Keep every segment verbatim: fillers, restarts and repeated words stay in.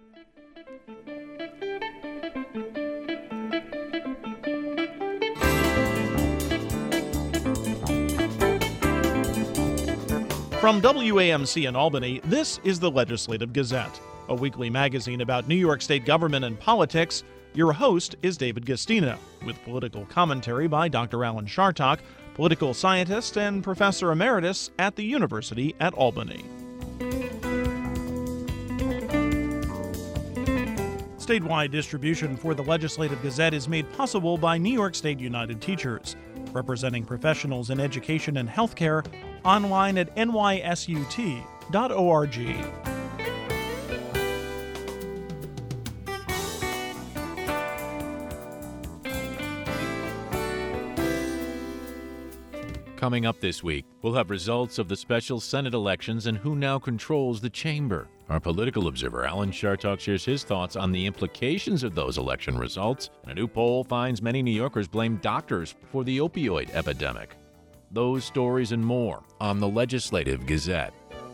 From W A M C in Albany, this is the Legislative Gazette, a weekly magazine about New York State government and politics. Your host is David Gastino, with political commentary by Doctor Alan Chartock, political scientist and professor emeritus at the University at Albany. Statewide distribution for the Legislative Gazette is made possible by New York State United Teachers, representing professionals in education and healthcare, online at N Y S U T dot org. Coming up this week, we'll have results of the special Senate elections and who now controls the chamber. Our political observer, Alan Chartock, shares his thoughts on the implications of those election results. And a new poll finds many New Yorkers blame doctors for the opioid epidemic. Those stories and more on the Legislative Gazette.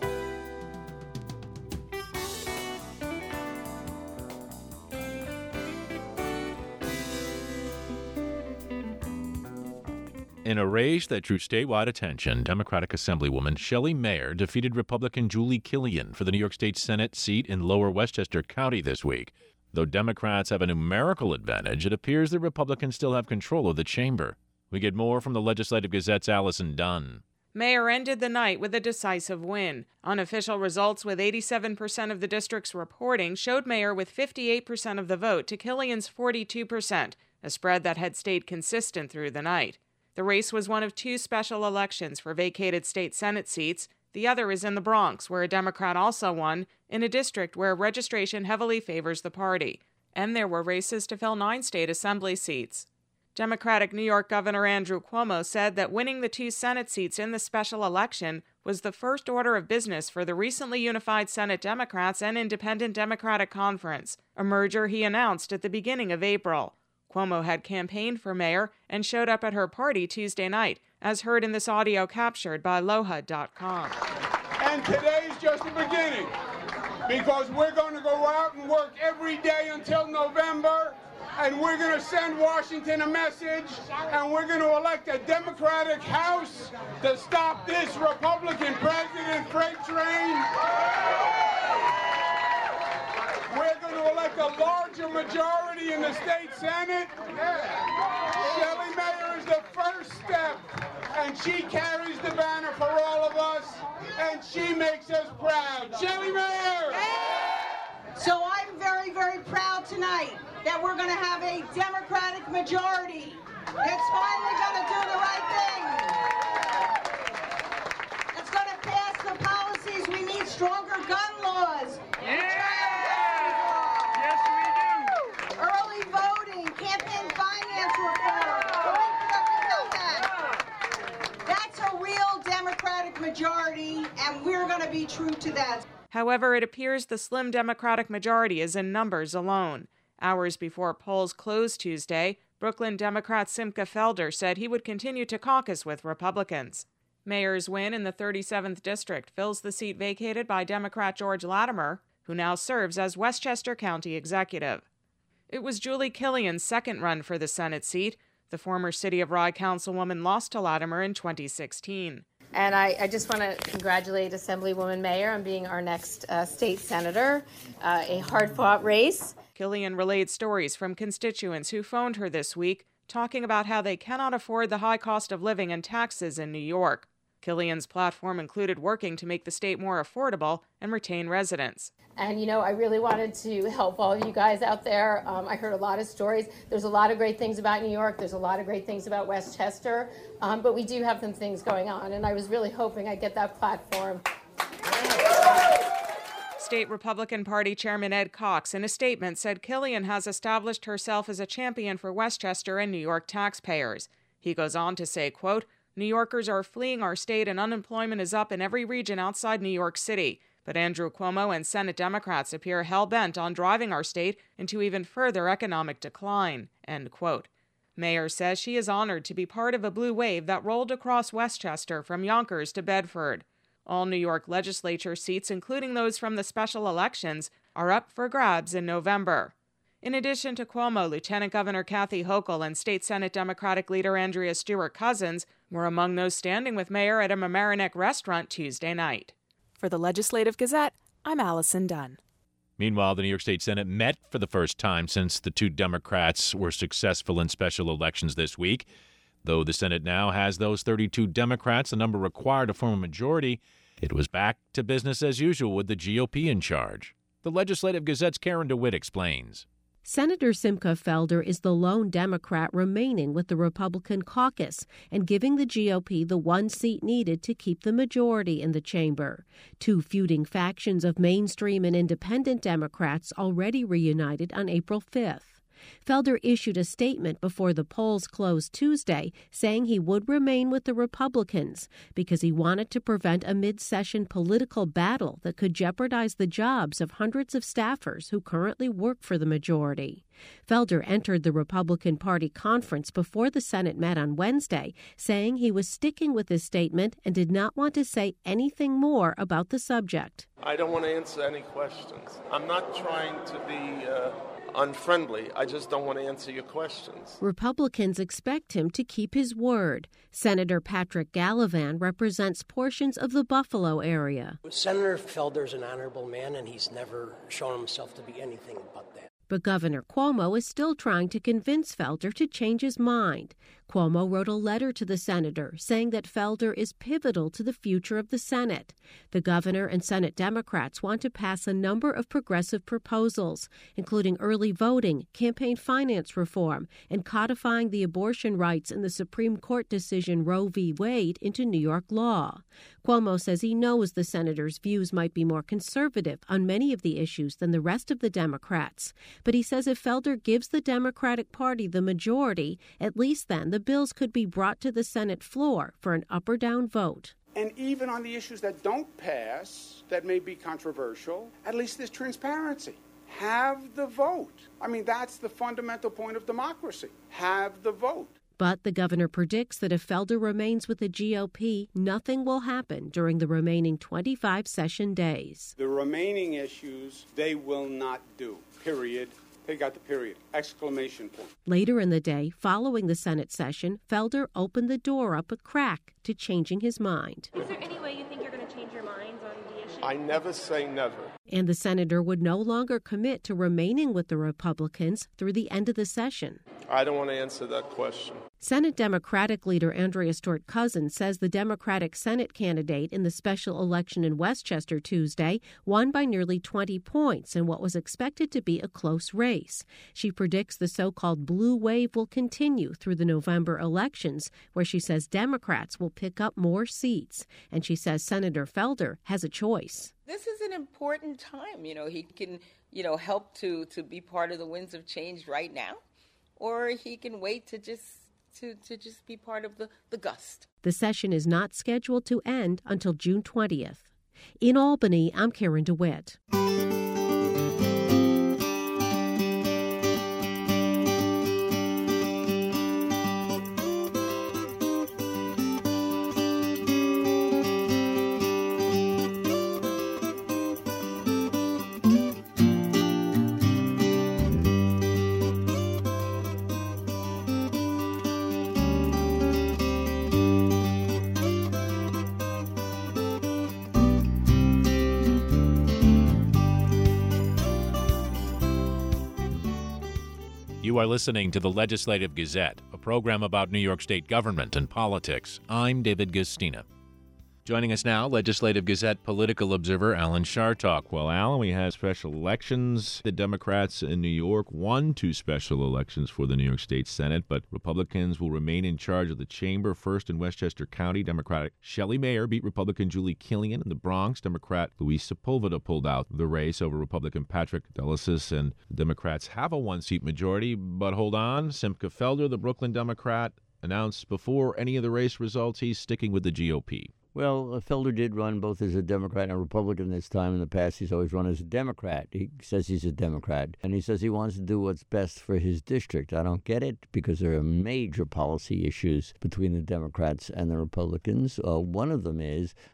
In a race that drew statewide attention, Democratic Assemblywoman Shelley Mayer defeated Republican Julie Killian for the New York State Senate seat in Lower Westchester County this week. Though Democrats have a numerical advantage, it appears that Republicans still have control of the chamber. We get more from the Legislative Gazette's Allison Dunn. Mayer ended the night with a decisive win. Unofficial results with eighty-seven percent of the district's reporting showed Mayer with fifty-eight percent of the vote to Killian's forty-two percent, a spread that had stayed consistent through the night. The race was one of two special elections for vacated state Senate seats. The other is in the Bronx, where a Democrat also won, in a district where registration heavily favors the party. And there were races to fill nine state assembly seats. Democratic New York Governor Andrew Cuomo said that winning the two Senate seats in the special election was the first order of business for the recently unified Senate Democrats and Independent Democratic Conference, a merger he announced at the beginning of April. Cuomo had campaigned for mayor and showed up at her party Tuesday night, as heard in this audio captured by Loha dot com. And today's just the beginning, because we're going to go out and work every day until November, and we're going to send Washington a message, and we're going to elect a Democratic House to stop this Republican president freight train. We're going to elect a larger majority in the state Senate. Shelley Mayer is the first step, and she carries the banner for all of us, and she makes us proud. Shelley Mayer! So I'm very, very proud tonight that we're going to have a Democratic majority that's finally going to do the right thing. It's going to pass the policies. We need stronger gun laws. Yeah! Early voting, campaign finance reform. That's a real Democratic majority, and we're going to be true to that. However, it appears the slim Democratic majority is in numbers alone. Hours before polls closed Tuesday, Brooklyn Democrat Simcha Felder said he would continue to caucus with Republicans. Mayer's win in the thirty-seventh District fills the seat vacated by Democrat George Latimer, who now serves as Westchester County Executive. It was Julie Killian's second run for the Senate seat. The former City of Rye councilwoman lost to Latimer in twenty sixteen. And I, I just want to congratulate Assemblywoman Mayer on being our next uh, state senator, uh, a hard-fought race. Killian relayed stories from constituents who phoned her this week, talking about how they cannot afford the high cost of living and taxes in New York. Killian's platform included working to make the state more affordable and retain residents. And, you know, I really wanted to help all of you guys out there. Um, I heard a lot of stories. There's a lot of great things about New York. There's a lot of great things about Westchester. Um, but we do have some things going on. And I was really hoping I'd get that platform. State Republican Party Chairman Ed Cox, in a statement, said Killian has established herself as a champion for Westchester and New York taxpayers. He goes on to say, quote, New Yorkers are fleeing our state and unemployment is up in every region outside New York City. But Andrew Cuomo and Senate Democrats appear hell-bent on driving our state into even further economic decline, end quote. Mayer says she is honored to be part of a blue wave that rolled across Westchester from Yonkers to Bedford. All New York legislature seats, including those from the special elections, are up for grabs in November. In addition to Cuomo, Lieutenant Governor Kathy Hochul and State Senate Democratic leader Andrea Stewart-Cousins were among those standing with Mayor at a Mamaroneck restaurant Tuesday night. For the Legislative Gazette, I'm Allison Dunn. Meanwhile, the New York State Senate met for the first time since the two Democrats were successful in special elections this week. Though the Senate now has those thirty-two Democrats, the number required to form a majority, it was back to business as usual with the G O P in charge. The Legislative Gazette's Karen DeWitt explains. Senator Simcha Felder is the lone Democrat remaining with the Republican caucus and giving the G O P the one seat needed to keep the majority in the chamber. Two feuding factions of mainstream and independent Democrats already reunited on April fifth. Felder issued a statement before the polls closed Tuesday saying he would remain with the Republicans because he wanted to prevent a mid-session political battle that could jeopardize the jobs of hundreds of staffers who currently work for the majority. Felder entered the Republican Party conference before the Senate met on Wednesday, saying he was sticking with his statement and did not want to say anything more about the subject. I don't want to answer any questions. I'm not trying to be uh, unfriendly. I just don't want to answer your questions. Republicans expect him to keep his word. Senator Patrick Gallivan represents portions of the Buffalo area. Senator Felder's an honorable man, and he's never shown himself to be anything but that. But Governor Cuomo is still trying to convince Felder to change his mind. Cuomo wrote a letter to the senator saying that Felder is pivotal to the future of the Senate. The governor and Senate Democrats want to pass a number of progressive proposals, including early voting, campaign finance reform, and codifying the abortion rights in the Supreme Court decision Roe v. Wade into New York law. Cuomo says he knows the senator's views might be more conservative on many of the issues than the rest of the Democrats. But he says if Felder gives the Democratic Party the majority, at least then the bills could be brought to the Senate floor for an up or down vote. And even on the issues that don't pass, that may be controversial, at least there's transparency. Have the vote. I mean, that's the fundamental point of democracy. Have the vote. But the governor predicts that if Felder remains with the G O P, nothing will happen during the remaining twenty-five session days. The remaining issues, they will not do, period. They got the period, exclamation point. Later in the day, following the Senate session, Felder opened the door up a crack to changing his mind. Is there any way you think you're going to change your minds on the issue? I never say never. And the senator would no longer commit to remaining with the Republicans through the end of the session. I don't want to answer that question. Senate Democratic leader Andrea Stewart-Cousins says the Democratic Senate candidate in the special election in Westchester Tuesday won by nearly twenty points in what was expected to be a close race. She predicts the so-called blue wave will continue through the November elections, where she says Democrats will pick up more seats. And she says Senator Felder has a choice. This is an important time. You know, he can, you know, help to, to be part of the winds of change right now, or he can wait to just to, to just be part of the, the gust. The session is not scheduled to end until June twentieth. In Albany, I'm Karen DeWitt. You are listening to the Legislative Gazette, a program about New York State government and politics. I'm David Gastina. Joining us now, Legislative Gazette political observer Alan Chartock. Well, Alan, we had special elections. The Democrats in New York won two special elections for the New York State Senate, but Republicans will remain in charge of the chamber. First in Westchester County, Democratic Shelley Mayer beat Republican Julie Killian. In the Bronx, Democrat Luis Sepulveda pulled out the race over Republican Patrick Delesis, and the Democrats have a one-seat majority. But hold on, Simcha Felder, the Brooklyn Democrat, announced before any of the race results he's sticking with the G O P. Well, uh, Felder did run both as a Democrat and a Republican this time. In the past, he's always run as a Democrat. He says he's a Democrat, and he says he wants to do what's best for his district. I don't get it, because there are major policy issues between the Democrats and the Republicans. Uh, one of them is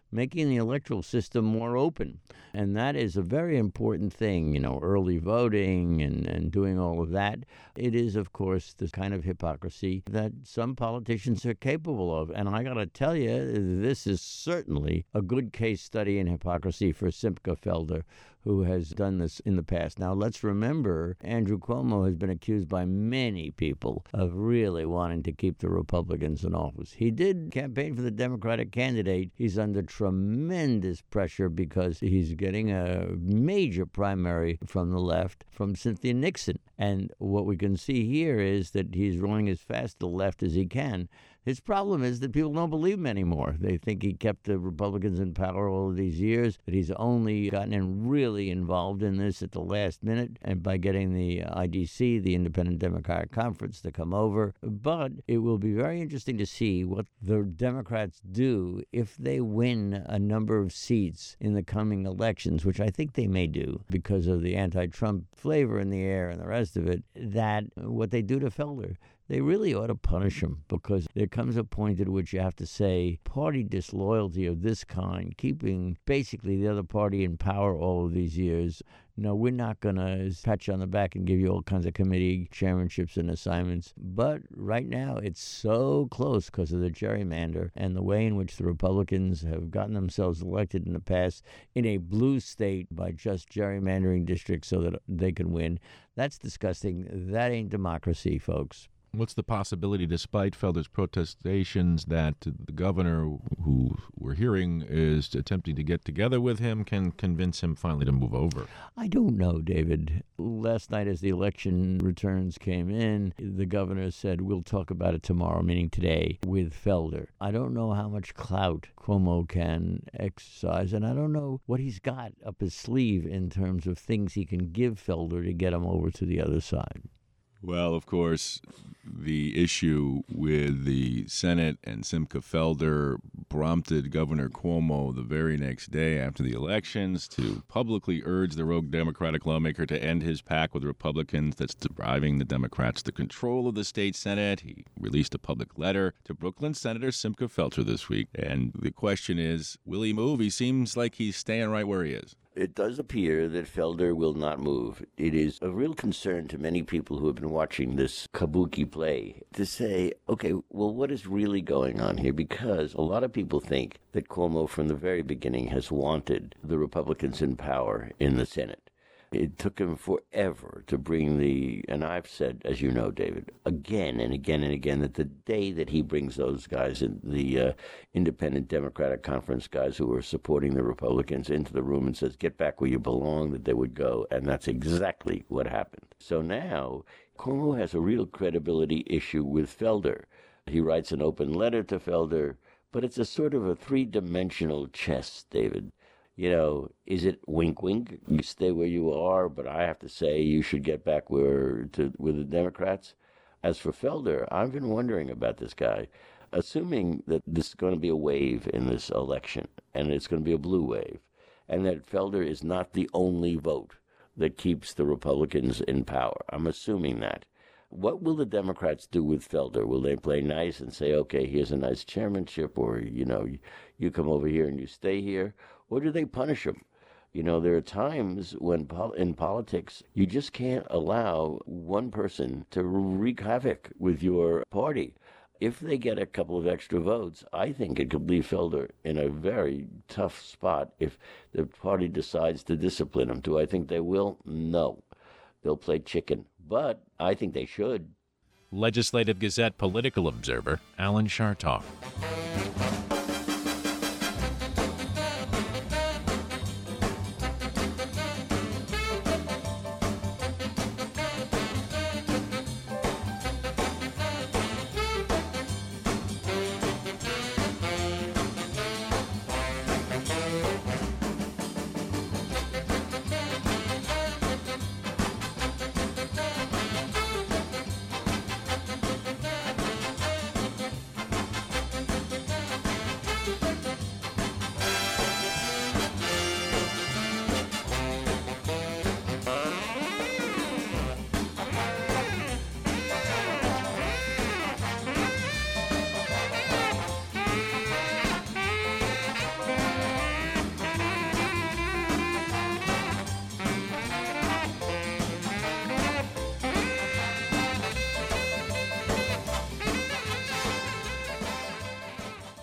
making the electoral system more open. And that is a very important thing, you know, early voting and, and doing all of that. It is, of course, the kind of hypocrisy that some politicians are capable of. And I got to tell you, this is certainly a good case study in hypocrisy for Simcha Felder, who has done this in the past. Now, let's remember, Andrew Cuomo has been accused by many people of really wanting to keep the Republicans in office. He did campaign for the Democratic candidate. He's under tremendous pressure because he's getting a major primary from the left from Cynthia Nixon. And what we can see here is that he's running as fast to the left as he can. His problem is that people don't believe him anymore. They think he kept the Republicans in power all of these years, that he's only gotten in really involved in this at the last minute and by getting the I D C, the Independent Democratic Conference, to come over. But it will be very interesting to see what the Democrats do if they win a number of seats in the coming elections, which I think they may do because of the anti-Trump flavor in the air and the rest of it, that what they do to Felder, they really ought to punish him, because there comes a point at which you have to say party disloyalty of this kind, keeping basically the other party in power all of these years. No, we're not going to pat you on the back and give you all kinds of committee chairmanships and assignments. But right now, it's so close because of the gerrymander and the way in which the Republicans have gotten themselves elected in the past in a blue state by just gerrymandering districts so that they can win. That's disgusting. That ain't democracy, folks. What's the possibility, despite Felder's protestations, that the governor, who we're hearing is attempting to get together with him, can convince him finally to move over? I don't know, David. Last night, as the election returns came in, the governor said, we'll talk about it tomorrow, meaning today, with Felder. I don't know how much clout Cuomo can exercise, and I don't know what he's got up his sleeve in terms of things he can give Felder to get him over to the other side. Well, of course, the issue with the Senate and Simcha Felder prompted Governor Cuomo the very next day after the elections to publicly urge the rogue Democratic lawmaker to end his pact with Republicans that's depriving the Democrats the control of the state Senate. He released a public letter to Brooklyn Senator Simcha Felder this week. And the question is, will he move? He seems like he's staying right where he is. It does appear that Felder will not move. It is a real concern to many people who have been watching this kabuki play to say, okay, well, what is really going on here? Because a lot of people think that Cuomo from the very beginning has wanted the Republicans in power in the Senate. It took him forever to bring the, and I've said, as you know, David, again and again and again, that the day that he brings those guys, in, the uh, Independent Democratic Conference guys who are supporting the Republicans, into the room and says, get back where you belong, that they would go. And that's exactly what happened. So now, Cuomo has a real credibility issue with Felder. He writes an open letter to Felder, but it's a sort of a three-dimensional chess, David. You know, is it wink, wink, you stay where you are, but I have to say you should get back where to with the Democrats? As for Felder, I've been wondering about this guy. Assuming that this is going to be a wave in this election, and it's going to be a blue wave, and that Felder is not the only vote that keeps the Republicans in power. I'm assuming that. What will the Democrats do with Felder? Will they play nice and say, okay, here's a nice chairmanship, or, you know, you, you come over here and you stay here? Or do they punish him? You know, there are times when pol- in politics, you just can't allow one person to wreak havoc with your party. If they get a couple of extra votes, I think it could leave Felder in a very tough spot if the party decides to discipline him. Do I think they will? No. They'll play chicken. But I think they should. Legislative Gazette political observer Alan Chartoff.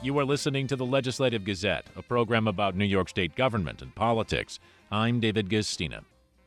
You are listening to the Legislative Gazette, a program about New York State government and politics. I'm David Gastina.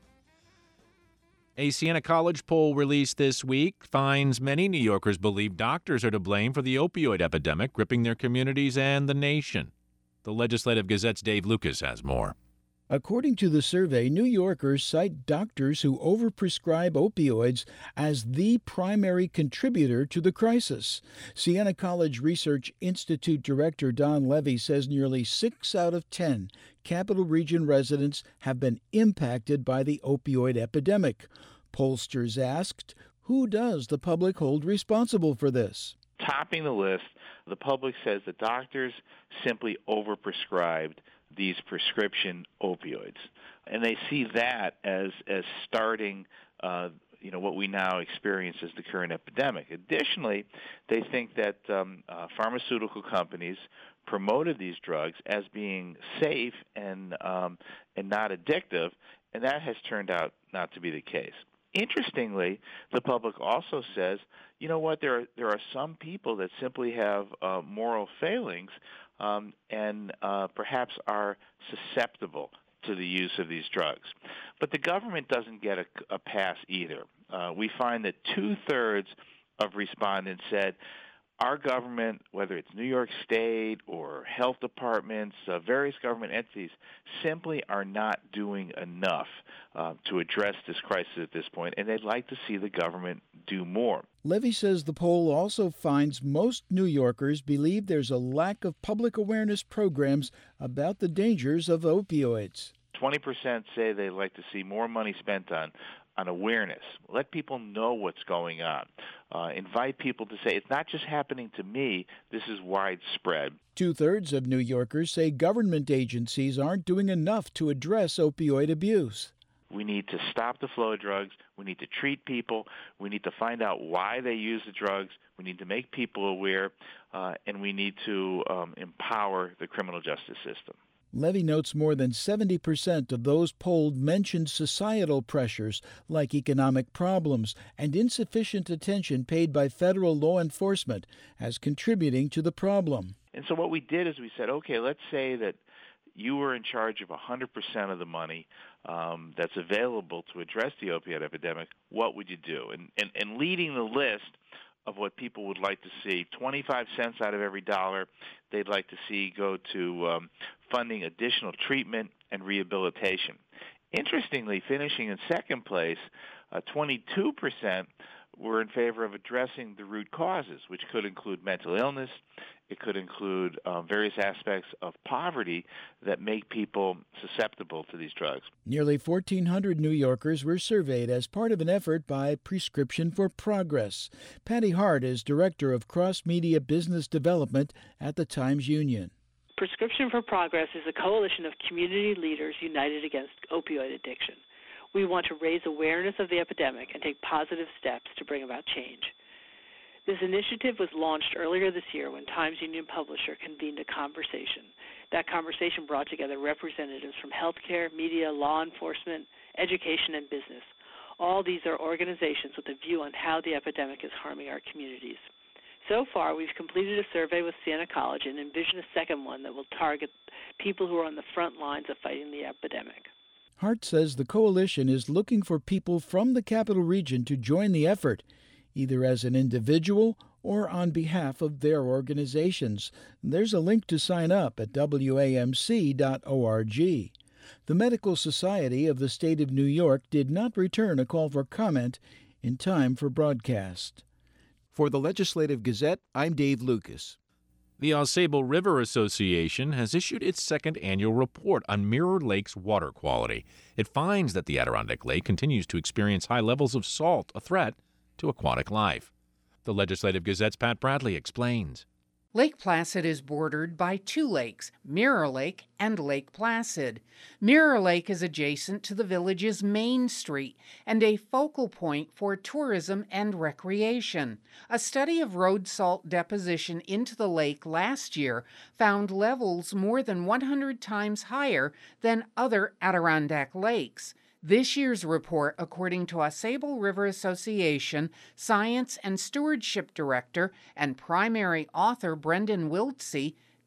A Siena College poll released this week finds many New Yorkers believe doctors are to blame for the opioid epidemic gripping their communities and the nation. The Legislative Gazette's Dave Lucas has more. According to the survey, New Yorkers cite doctors who overprescribe opioids as the primary contributor to the crisis. Siena College Research Institute Director Don Levy says nearly six out of ten Capital Region residents have been impacted by the opioid epidemic. Pollsters asked, who does the public hold responsible for this? Topping the list, the public says that doctors simply overprescribed these prescription opioids, and they see that as as starting, uh, you know, what we now experience as the current epidemic. Additionally, they think that um, uh, pharmaceutical companies promoted these drugs as being safe and um, and not addictive, and that has turned out not to be the case. Interestingly, the public also says, you know what, there are, there are some people that simply have uh, moral failings um, and uh, perhaps are susceptible to the use of these drugs. But the government doesn't get a, a pass either. Uh, we find that two-thirds of respondents said, our government, whether it's New York State or health departments, uh, various government entities, simply are not doing enough uh, to address this crisis at this point, and they'd like to see the government do more. Levy says the poll also finds most New Yorkers believe there's a lack of public awareness programs about the dangers of opioids. twenty percent say they'd like to see more money spent on on awareness. Let people know what's going on. Uh, invite people to say, it's not just happening to me, this is widespread. Two-thirds of New Yorkers say government agencies aren't doing enough to address opioid abuse. We need to stop the flow of drugs. We need to treat people. We need to find out why they use the drugs. We need to make people aware, uh, and we need to um, empower the criminal justice system. Levy notes more than seventy percent of those polled mentioned societal pressures like economic problems and insufficient attention paid by federal law enforcement as contributing to the problem. And so what we did is we said, okay, let's say that you were in charge of one hundred percent of the money um, that's available to address the opioid epidemic. What would you do? And, and, and leading the list of what people would like to see, twenty-five cents out of every dollar they'd like to see go to um, funding additional treatment and rehabilitation. Interestingly, finishing in second place, uh, twenty-two percent were in favor of addressing the root causes, which could include mental illness. It could include uh, various aspects of poverty that make people susceptible to these drugs. Nearly fourteen hundred New Yorkers were surveyed as part of an effort by Prescription for Progress. Patty Hart is Director of Cross-Media Business Development at the Times-Union. Prescription for Progress is a coalition of community leaders united against opioid addiction. We want to raise awareness of the epidemic and take positive steps to bring about change. This initiative was launched earlier this year when Times-Union Publisher convened a conversation. That conversation brought together representatives from healthcare, media, law enforcement, education, and business. All these are organizations with a view on how the epidemic is harming our communities. So far, we've completed a survey with Siena College and envision a second one that will target people who are on the front lines of fighting the epidemic. Hart says the coalition is looking for people from the Capital Region to join the effort, either as an individual or on behalf of their organizations. There's a link to sign up at W A M C dot org. The Medical Society of the State of New York did not return a call for comment in time for broadcast. For the Legislative Gazette, I'm Dave Lucas. The Ausable River Association has issued its second annual report on Mirror Lake's water quality. It finds that the Adirondack Lake continues to experience high levels of salt, a threat to aquatic life. The Legislative Gazette's Pat Bradley explains. Lake Placid is bordered by two lakes, Mirror Lake and Lake Placid. Mirror Lake is adjacent to the village's main street and a focal point for tourism and recreation. A study of road salt deposition into the lake last year found levels more than one hundred times higher than other Adirondack lakes. This year's report, according to Ausable River Association Science and Stewardship Director and primary author Brendan Wiltsey,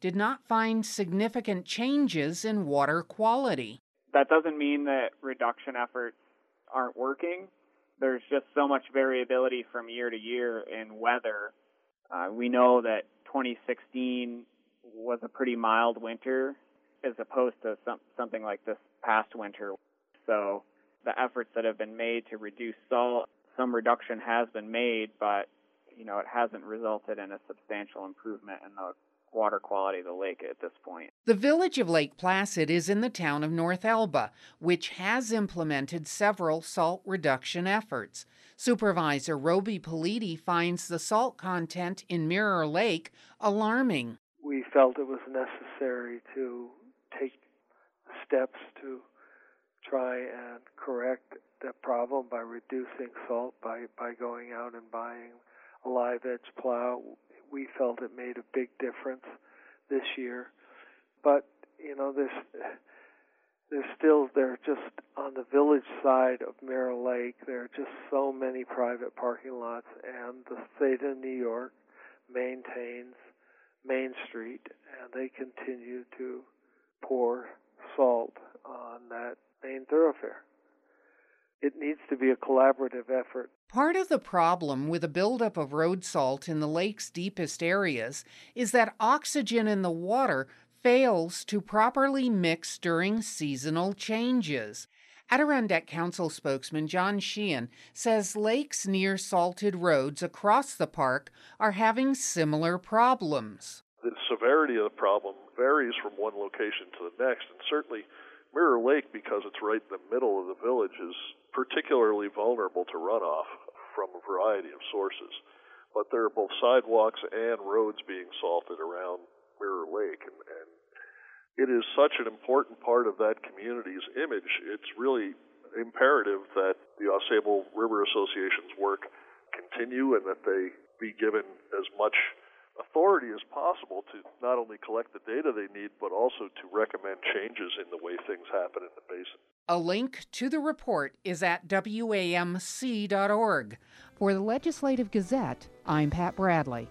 did not find significant changes in water quality. That doesn't mean that reduction efforts aren't working. There's just so much variability from year to year in weather. Uh, we know that twenty sixteen was a pretty mild winter as opposed to some, something like this past winter. So the efforts that have been made to reduce salt, some reduction has been made, but you know, it hasn't resulted in a substantial improvement in the water quality of the lake at this point. The village of Lake Placid is in the town of North Elba, which has implemented several salt reduction efforts. Supervisor Roby Politi finds the salt content in Mirror Lake alarming. We felt it was necessary to take steps to try and correct that problem by reducing salt, by, by going out and buying a live edge plow. We felt it made a big difference this year. But, you know, there's, there's still, there just on the village side of Mirror Lake, there are just so many private parking lots, and the state of New York maintains Main Street, and they continue to pour salt on that main thoroughfare. It needs to be a collaborative effort. Part of the problem with a buildup of road salt in the lake's deepest areas is that oxygen in the water fails to properly mix during seasonal changes. Adirondack Council spokesman John Sheehan says lakes near salted roads across the park are having similar problems. The severity of the problem varies from one location to the next, and certainly Mirror Lake, because it's right in the middle of the village, is particularly vulnerable to runoff from a variety of sources. But there are both sidewalks and roads being salted around Mirror Lake, and, and it is such an important part of that community's image. It's really imperative that the AuSable River Association's work continue and that they be given as much authority as possible to not only collect the data they need, but also to recommend changes in the way things happen in the basin. A link to the report is at W A M C dot org. For the Legislative Gazette, I'm Pat Bradley.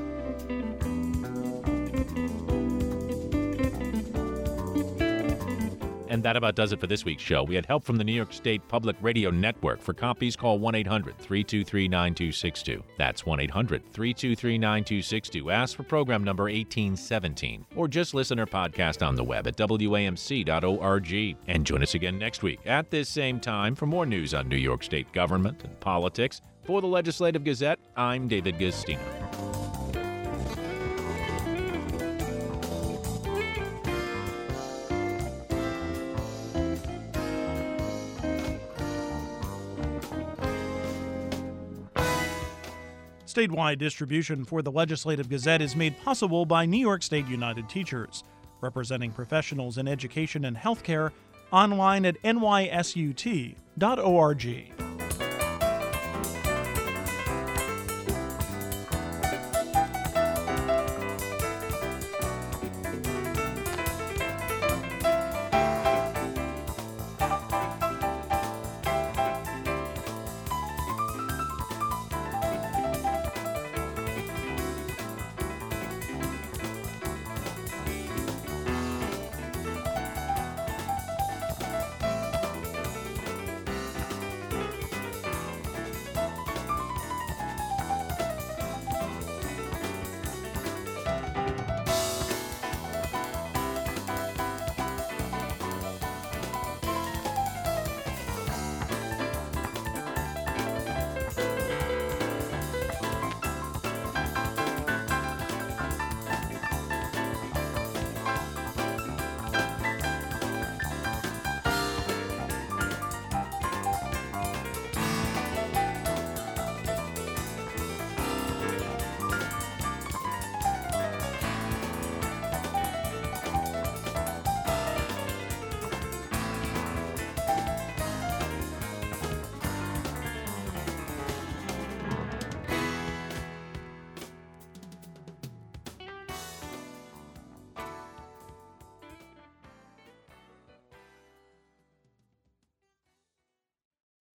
And that about does it for this week's show. We had help from the New York State Public Radio Network. For copies, call one eight hundred three two three nine two six two. That's one eight hundred three two three nine two six two. Ask for program number eighteen seventeen. Or just listen or podcast on the web at W A M C dot org. And join us again next week at this same time for more news on New York State government and politics. For the Legislative Gazette, I'm David Gustino. Statewide distribution for the Legislative Gazette is made possible by New York State United Teachers, representing professionals in education and healthcare, online at N Y S U T dot org.